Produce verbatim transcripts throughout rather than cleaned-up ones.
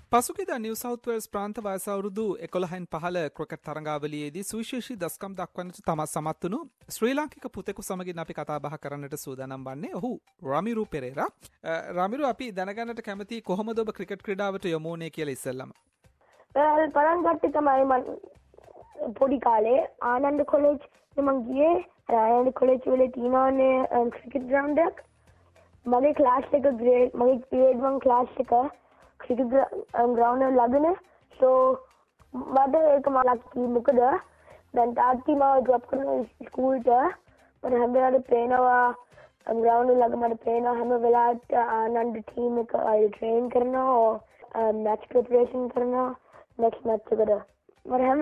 පසුගියදා New South Wales ප්‍රාන්ත වයස අවුරුදු එකොළහන් පහළ ක්‍රිකට් තරඟාවලියේදී සුවිශේෂී දස්කම් දක්වන්නට තම සමත් වුණු ශ්‍රී ලාංකික පුතෙකු සමගින් අපි කතා බහ කරන්නට සූදානම් වන්නේ ඔහු රමිරු පෙරේරා. රමිරු, අපි දැනගන්නට කැමති කොහොමද ඔබ ක්‍රිකට් ක්‍රීඩාවට යොමු වුණේ කියලා ඉස්සෙල්ලාම. පටන් ගත්තේ තමයි මම පොඩි කාලේ ආනන්ද කොලෙජ් මම ගියේ. ආනන්ද කොලෙජ් වල තියෙනවානේ ක්‍රිකට් ග්‍රවුන්ඩ් එකක්. මගේ ක්ලාස් එක ග්‍රේඩ් මගේ ග්‍රේඩ් वन ක්ලාස් එක ක්‍රිකට් ග්‍රවුන්ඩ් එක ළඟනේ. සෝ මට ඒක මම ලක්කි මොකද දැන් තාත්ති මාව ඩ්‍රොප් කරන ස්කූල්ට මට හැම වෙලාවෙම පේනවා ග්‍රවුන්ඩ් එක ළඟ මට පේනවා හැම වෙලාවට ආනන්ද ටීම් එක අය ට්‍රේන් කරනවා මැච් ප්‍රෙපරේෂන් කරනවා නෙක්ස්ට් මැච් එකට. මට හැම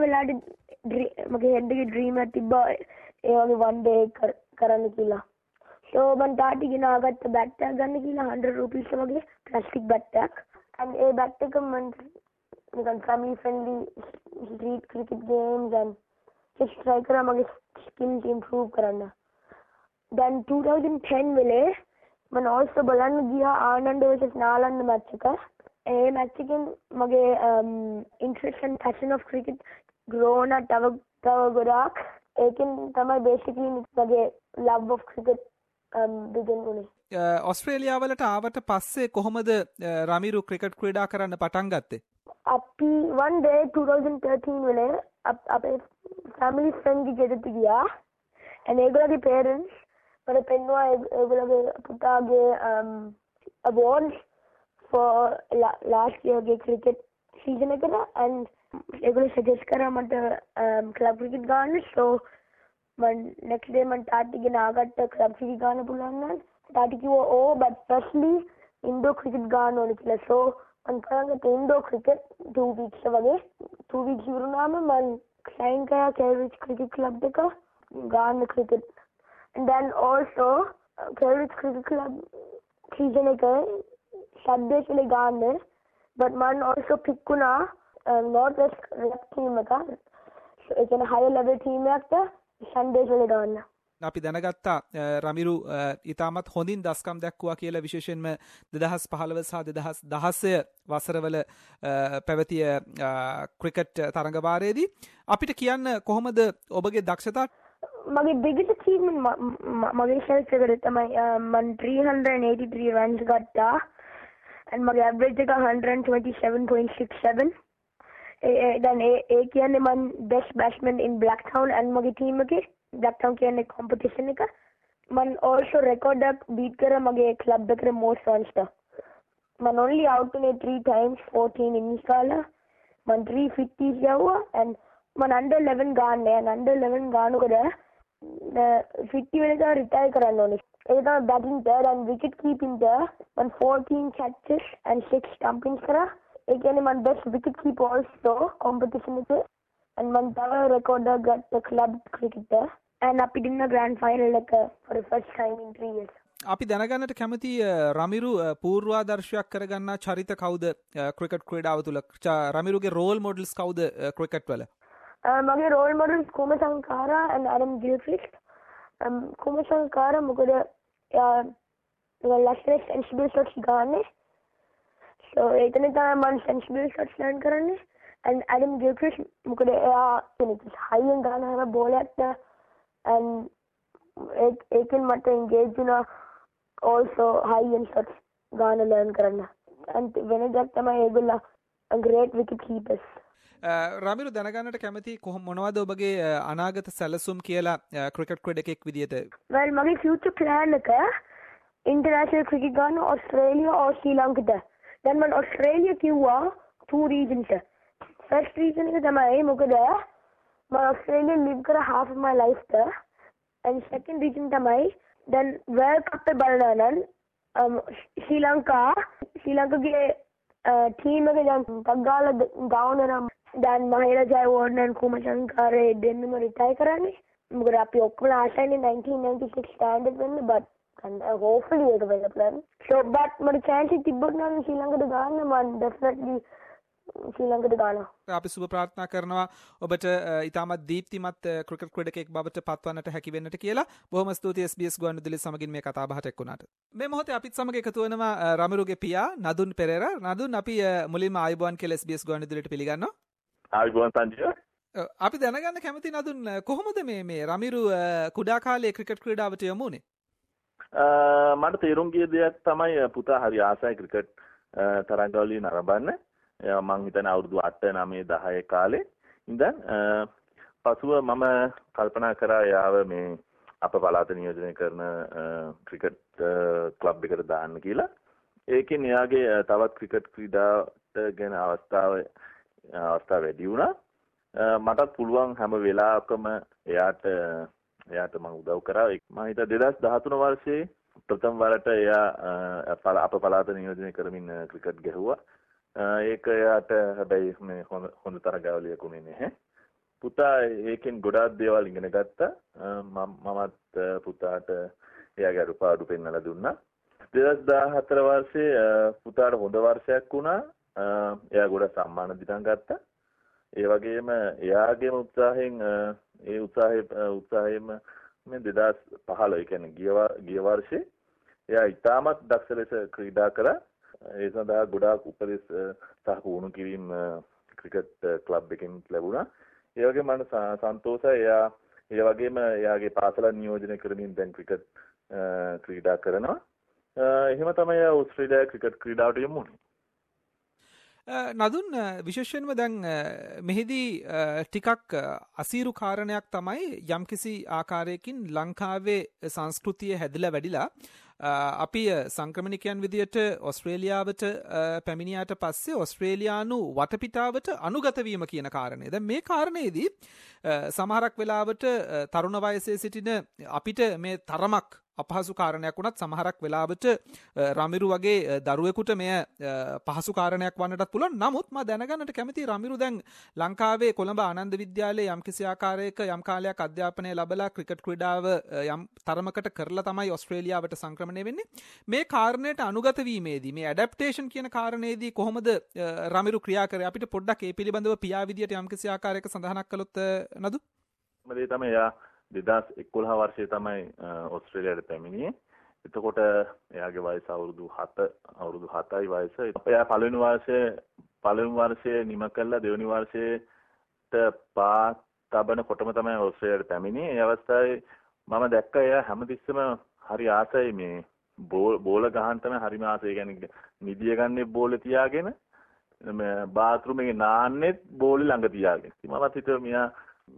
වෙලාවට මගේ හෙඩ් එකේ ඩ්‍රීම් එකක් තිබ්බා ඒ වගේ වන් ඩේ කරන්න කියලා. සෝ මම තාත්ති ගෙනාගත්ත බැට් එකක් ගන්න කියලා හන්ඩ්‍රඩ් රුපීස් වගේ ප්ලාස්ටික් බැට් එකක්. and ඒ බැට් එක මම නිකන් family friendly street cricket games and just try කරා මගේ skills improve කරන්න. then twenty ten වෙලේ මම also බලන්න ගියා ආනන්ද versus නාලන්ද match එක. ඒ match එකෙන් මගේ interest and passion of cricket grow na තව තව ගොඩාක්. ඒකෙන් තමයි basically මගේ love of cricket um begin වුණේ. ඔස්ට්‍රේලියාවලට ආවට පස්සේ කොහොමද රමිරු ක්‍රිකට් ක්‍රීඩා කරන්න පටන් ගත්තේ? අපි one day twenty thirteen වෙලේ අපේ family friend ගෙදරට ගියා. and ඒගොල්ලෝගේ parents මට පෙන්නුවා ඒගොල්ලෝගේ පුතාගේ um awards for last year ගේ cricket season එකට and ඒගොල්ලෝ suggest කරා මට um club cricket ගන්න. so මම next day මම තාත්ති ගෙනාගත්ත club cricket ගන්න පුළුවන් නම් තාත්ති කිව්වා ඕ but firstly indoor cricket ගන්න ඕනේ කියලා. so මම කරගත්ත indoor cricket two weeks වගේ two weeks ඉවරුනාම මම sign කරා Cambridge cricket club එක ගන්න cricket. and then also Cambridge cricket club season එක සද්දේශ වල ගන්න but මම also pick වුණා north west rep team එක. ඒ කියන්නේ higher level team එකට සන්දේශ වල ගන්න. අපි දැනගත්තා රමිරු ඉතාමත් හොඳින් දස්කම් දැක්වුවා කියලා, විශේෂයෙන්ම දෙදහස් පහළොව සහ දෙදහස් දහසය වසරවල පැවතිය ක්‍රිකට් තරඟවාරයේදී. අපිට කියන්න කොහොමද ඔබගේ දක්ෂතා? මගේ biggest achievement මගේ ෂෙල්ස් එකට තමයි මම three hundred eighty-three runs ගත්තා and මගේ average එක one twenty-seven point six seven. ඒ දැන් ඒ කියන්නේ මම best batsman in Blacktown and මගේ team එකේ Blacktown කියන්නේ competition එක. මම also record එක beat කරා මගේ club එකේ most runs ට. මම only out උනේ three times fourteen innings කාලා මම three fifties යවුවා and මම under eleven ගාන්නේ and under eleven ගානකොට fifty වෙනකන් retire කරන්න ඕනේ. ඒක තමයි batting third and wicket keeping third මම fourteen catches and six stumpings කරා. ඒ කියන්නේ මම best wicket keeper also competition එකේ and මම තව record එක ගත්ත club cricketer and අපි දින්න grand final එක for the first time in three years. අපි දැනගන්නට කැමති රමිරු පූර්වාදර්ශයක් කරගන්නා චරිත කවුද ක්‍රිකට් ක්‍රීඩාව තුළ? රමිරුගේ රෝල් මොඩල්ස් කවුද ක්‍රිකට් වල? මගේ role models Kumar Sangakkara and Adam Gilchrist. Kumar Sangakkara මොකද එයා ලස්සන sensible shots ගන්නේ. so ඒකනේ තමයි මම sensible shots learn කරන්නේ. and Adam Gilchrist මොකද එයා high end ගන්න හැම බෝලයක් and ඒකෙන් මට engage වුණා also high end shots ගන්න learn කරන්න. and වෙනදක් තමයි ඒගොල්ලෝ great wicket keepers. රමිරු දැනගන්නට කැමති කොහොම මොනවද ඔබගේ අනාගත සැලසුම් කියලා ක්‍රිකට් ක්‍රීඩකෙක් විදියට? well මගේ future plan එක international cricket ගන්න ඕස්ට්‍රේලියා or ශ්‍රී ලංකාවට. දැන් මම ඕස්ට්‍රේලියා කිව්වා two regions. first region එක තමයි මොකද මම ඕස්ට්‍රේලියා live කර half of my life ට and second region තමයි දැන් world cup එක බලනවා නම් ශ්‍රී ලංකා ශ්‍රී ලංකාවේ team එක දැන් තග්ගාල down වෙනවා. දැන් මහිර ජයවර්ධන and කුමාර සංකාරේ දෙන්නම retire කරන්නේ. මොකද අපි ඔක්කොම ආසයිනේ nineteen ninety-six standard වෙන්න but and uh, hopefully ඒක වෙන්න plan. so but මට chance එක තිබ්බොත් නම් ශ්‍රී ලංකාවට ගන්න මම definitely ශ්‍රී ලංකාවට ගන්නවා. අපි සුබ ප්‍රාර්ථනා කරනවා ඔබට ඉතාමත් දීප්තිමත් ක්‍රිකට් ක්‍රීඩකයෙක් බවට පත්වන්නට හැකි වෙන්නට කියලා. බොහොම ස්තුතියි එස් බී එස් ගුවන්විදුලි සමගින් මේ කතා බහට එක්වුණාට. මේ මොහොතේ අපිත් සමග එකතු වෙනවා රමිරුගේ පියා නදුන් පෙරේරා. නදුන් අපි මුලින්ම ආයුබෝවන් කියලා එස් බී එස් ගුවන්විදුලියට පිළිගන්නවා. ආයුබෝවන් සංජය. අපි දැනගන්න කැමති නදුන් කොහොමද මේ මේ රමිරු කුඩා කාලේ ක්‍රිකට් ක්‍රීඩාවට යොමු වුනේ? මට තේරුම් ගිය දෙයක් තමයි පුතා හරි ආසයි ක්‍රිකට් තරඟවලින් නරඹන්න. මං හිතන්නේ අවුරුදු අට නවය දහය කාලේ ඉඳන් පසුව මම කල්පනා කරා යාව මේ අප පළාත නියෝජනය කරන ක්‍රිකට් ක්ලබ් එකට දාන්න කියලා. ඒකෙන් එයාගේ තවත් ක්‍රිකට් ක්‍රීඩාවට ගැන අවස්ථාව අවස්ථාව වැඩි වුණා. මටත් පුළුවන් හැම වෙලාවකම එයාට එයාට මම උදව් කරා. මම හිතා දෙදාස් දහතුන වර්ෂයේ ප්‍රථම වරට එයා අප පළාත නියෝජනය කරමින් ක්‍රිකට් ගැහුවා. ඒක එයාට හැබැයි මේ හොඳ හොඳ තරගාවලියක් උනේ නැහැ. පුතා ඒකෙන් ගොඩාක් දේවල් ඉගෙන ගත්තා. මමත් පුතාට එයාගේ අඩුපාඩු පෙන්වලා දුන්නා. දෙදාස් දහහතර වර්ෂයේ පුතාට හොඳ වර්ෂයක් වුණා. එයා ගොඩක් සම්මාන දිනන් ගත්තා. ඒ වගේම එයාගේම උත්සාහයෙන් ඒ උත්සාහයේ උත්සාහයෙන්ම මේ දෙදාස් පහළොව ඒ කියන්නේ ගිය ගිය වර්ෂේ එයා ඉතාමත් දක්ෂ ලෙස ක්‍රීඩා කරා. ඒ සඳහා ගොඩාක් උපදෙස් සහ පුහුණු කිරීම ක්‍රිකට් ක්ලබ් එකෙන් ලැබුණා. ඒ වගේම මට සන්තෝෂයි එයා ඒ වගේම එයාගේ පාසල නියෝජනය කරමින් දැන් ක්‍රිකට් ක්‍රීඩා කරනවා. එහෙම තමයි එයා ඕස්ට්‍රේලියාවේ ක්‍රිකට් ක්‍රීඩාවට යොමු වුනේ. නදුන් විශේෂයෙන්ම දැන් මෙහිදී ටිකක් අසීරු කාරණයක් තමයි යම්කිසි ආකාරයකින් ලංකාවේ සංස්කෘතිය හැදිලා වැඩිලා අපි සංක්‍රමණිකයන් විදියට ඔස්ට්‍රේලියාවට පැමිණියාට පස්සේ ඔස්ට්‍රේලියානු වටපිටාවට අනුගත වීම කියන කාරණය. දැන් මේ කාරණේදී සමහරක් වෙලාවට තරුණ වයසේ සිටින අපිට මේ තරමක් අපහසු කාරණයක් වුණත් සමහරක් වෙලාවට රමිරු වගේ දරුවෙකුට මෙය පහසු කාරණයක් වන්නටත් පුළුවන්. නමුත් මම දැනගන්නට කැමතියි රමිරු දැන් ලංකාවේ කොළඹ ආනන්ද විද්‍යාලයේ යම්කිසි ආකාරයක යම් කාලයක් අධ්‍යාපනය ලැබලා ක්‍රිකට් ක්‍රීඩාව යම් තරමකට කරලා තමයි ඔස්ට්‍රේලියාවට සංක්‍රමණය වෙන්නේ. මේ කාරණයට අනුගත වීමේදී මේ ඇඩැප්ටේෂන් කියන කාරණේදී කොහොමද රමිරු ක්‍රියා කරේ? අපිට පොඩ්ඩක් ඒ පිළිබඳව පියා විදියට යම්කිසි ආකාරයක සඳහනක් කළොත් නදු. මේ තමයි යා දෙදාස් එකොළහ වර්ෂයේ තමයි ඕස්ට්‍රේලියාවට පැමිණියේ. එතකොට එයාගේ වයස අවුරුදු හත අවුරුදු හතයි වයස. එයා පළවෙනි වර්ෂයේ පළවෙනි වර්ෂයේ නිම කළා දෙවෙනි වර්ෂයට පා තබන කොටම තමයි ඕස්ට්‍රේලියාවට පැමිණියේ. ඒ අවස්ථාවේ මම දැක්කා එයා හැමතිස්සෙම හරි ආසයි මේ බෝල ගහන්න තමයි හරිම ආසයි. ඒ කියන්නේ නිදිය ගන්නේ බෝලේ තියාගෙන මේ බාත් รู මේ නාන්නෙත් බෝලේ ළඟ තියාගෙන. මමත් හිතුවා මෙයා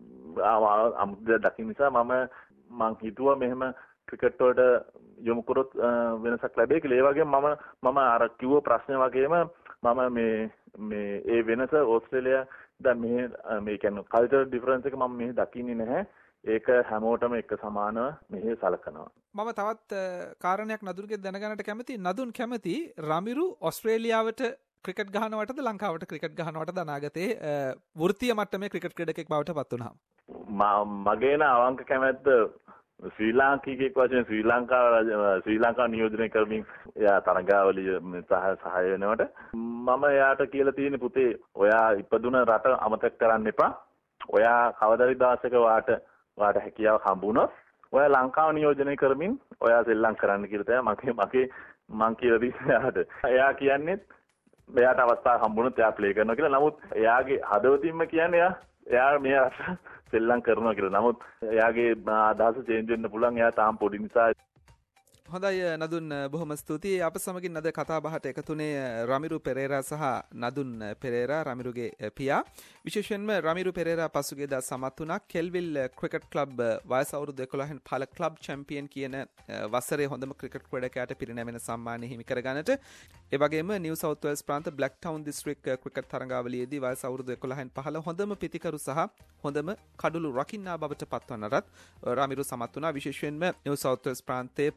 අමුද්ද දකින්න නිසා මම මං හිතුවා මෙහෙම ක්‍රිකට් වලට යොමු කරොත් වෙනසක් ලැබෙයි කියලා. ඒ වගේම මම මම අර කිව්ව ප්‍රශ්නේ වගේම මම මේ මේ ඒ වෙනස ඕස්ට්‍රේලියා දැන් මේ මේ කියන්නේ කල්චරල් ඩිෆරන්ස් එක මම මෙහි දකින්නේ නැහැ. ඒක හැමෝටම එක සමානව මෙහි සලකනවා. මම තවත් කාරණයක් නදුන්ගේ දැනගන්නට කැමතියි. නදුන් කැමති රමිරු ඕස්ට්‍රේලියාවට ක්‍රිකට් ගහනවටද ලංකාවට ක්‍රිකට් ගහනවටද අනාගතේ වෘත්තීය මට්ටමේ ක්‍රිකට් ක්‍රීඩකෙක් බවට පත් වුණාම? මගේ න අවංක කැමැත්ත ශ්‍රී ලාංකිකයෙක් වශයෙන් ශ්‍රී ලංකාව ශ්‍රී ලංකාව නියෝජනය කරමින් එයා තරගාවලිය සහ සහාය වෙනවට මම එයාට කියලා තියෙන පුතේ ඔයා ඉපදුන රට අමතක කරන්න එපා. ඔයා කවදාරි දවසක වාට වාට හැකියාව හම්බුනොත් ඔයා ලංකාව නියෝජනය කරමින් ඔයා සෙල්ලම් කරන්න කියලා තමයි මගේ මගේ මං කියලා දෙන්නේ එයාට. එයා කියන්නේ එයාට අවස්ථාවක් හම්බුනොත් එයා ප්ලේ කරනවා කියලා. නමුත් එයාගේ හදවතින්ම කියන්නේ එයා එයා මේ සෙල්ලම් කරනවා කියලා. නමුත් එයාගේ අදහස චේන්ජ් වෙන්න පුළුවන්. එයා තාම පොඩි නිසා. හොඳයි නදුන් බොහොම ස්තුතියි. අප සමගින් අද කතා බහට එකතුනේ රමිරු පෙරේරා සහ නදුන් පෙරේරා රමිරුගේ පියා. විශේෂයෙන්ම රමිරු පෙරේරා පසුගිය දා සමත් වුණා කෙල්විල් ක්‍රිකට් ක්ලබ් වයස අවුරුදු එකොළහෙන් පළ ක්ලබ් චැම්පියන් කියන වසරේ හොඳම ක්‍රිකට් ක්‍රීඩකයාට පිරිනැමෙන සම්මානය හිමි කරගන්නට. ඒ වගේම නිව් සවුත් වේල්ස් ප්‍රාන්ත බ්ලැක් ටවුන් දිස්ත්‍රික් ක්‍රිකට් තරඟාවලියේදී වයස අවුරුදු එකොළහෙන් පහළ හොඳම පිතිකරු සහ හොඳම කඩළු රකින්නා බවට පත්වන්නටත් රමිරු සමත් වුණා. විශේෂයෙන්ම නිව් සවුත් වේල්ස් ප්‍රාන්තයේ ප්‍රාදේශීය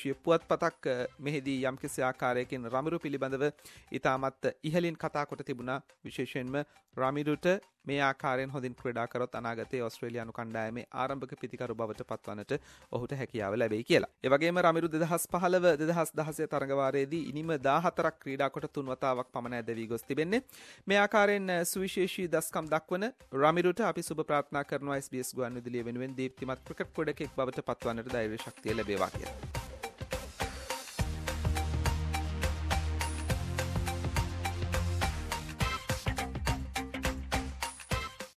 සුවිශේෂී පුවත්පතක් මෙහිදී යම්කිසි ආකාරයකින් රමිරු පිළිබඳව ඉතාමත් ඉහළින් කතා කොට තිබුණා. විශේෂයෙන්ම රමිරුට මේ ආකාරයෙන් හොඳින් ක්‍රීඩා කරොත් අනාගතයේ ඕස්ට්‍රේලියානු කණ්ඩායමේ ආරම්භක පිතිකරු බවට පත්වන්නට ඔහුට හැකියාව ලැබෙයි කියලා. ඒ වගේම රමිරු දෙදහස් පහළව දෙදහස් දහසය තරඟවාරයේදී ඉනිම දාහතරක් ක්‍රීඩා කොට තුන් වතාවක් පමණ ඇදවී ගොස් තිබෙන්නේ. මේ ආකාරයෙන් සුවිශේෂී දස්කම් දක්වන රමිරුට අපි සුබ ප්‍රාර්ථනා කරනවා එස් බී එස් ගුවන්විදුලිය වෙනුවෙන් දීප්තිමත් ක්‍රිකට් ක්‍රීඩකෙක් බවට පත්වන්නට ධෛර්ය ශක්තිය ලැබේවා කියලා.